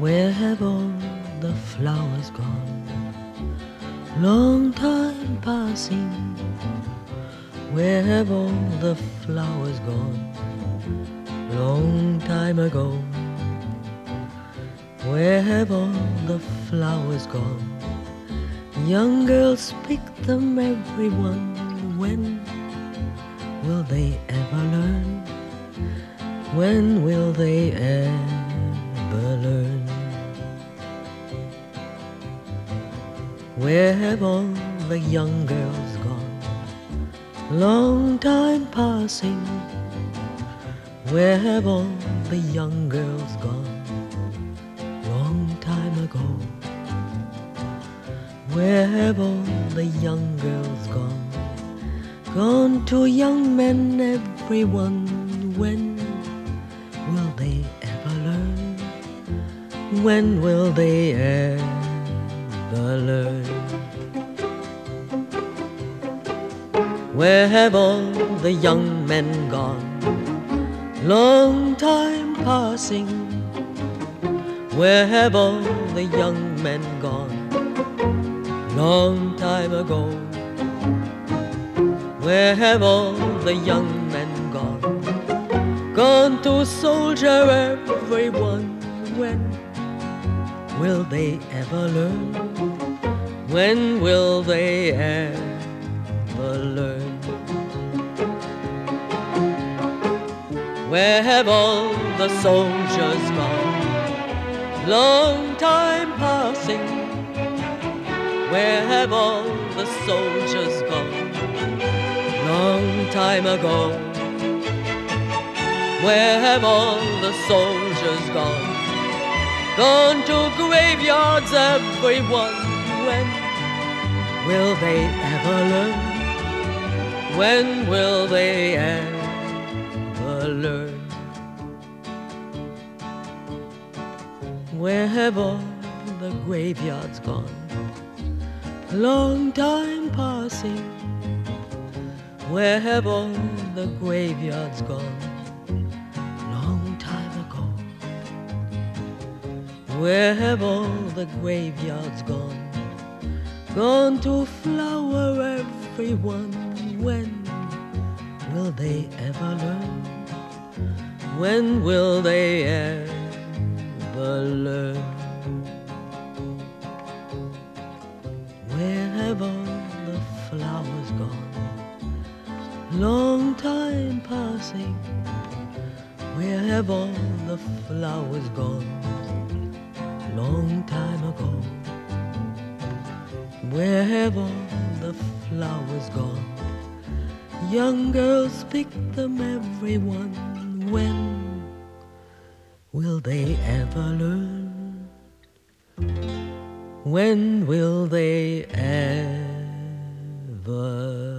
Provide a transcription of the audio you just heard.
Where have all the flowers gone? Long time passing. Where have all the flowers gone? Long time ago. Where have all the flowers gone? Young girls pick them, everyone. When will they ever learn? When will they ever learn? Where have all the young girls gone? Long time passing. Where have all the young girls gone? Long time ago. Where have all the young girls gone? Gone to young men, everyone. When will they ever learn? When will they ever learn? Where have all the young men gone? Long time passing. Where have all the young men gone? Long time ago. Where have all the young men gone? Gone to soldier, everyone. When will they ever learn? When will they ever learn? Where have all the soldiers gone? Long time passing. Where have all the soldiers gone? Long time ago. Where have all the soldiers gone? Gone to graveyards, everyone. When will they ever learn? When will they ever learn? Where have all the graveyards gone? Long time passing. Where have all the graveyards gone? Long time ago. Where have all the graveyards gone? Gone to flower, everyone. When will they ever learn? When will they ever learn? Where have all the flowers gone? Long time passing. Where have all the flowers gone? Long time ago. Where have all the flowers gone? Young girls pick them, everyone. When will they ever learn? When will they ever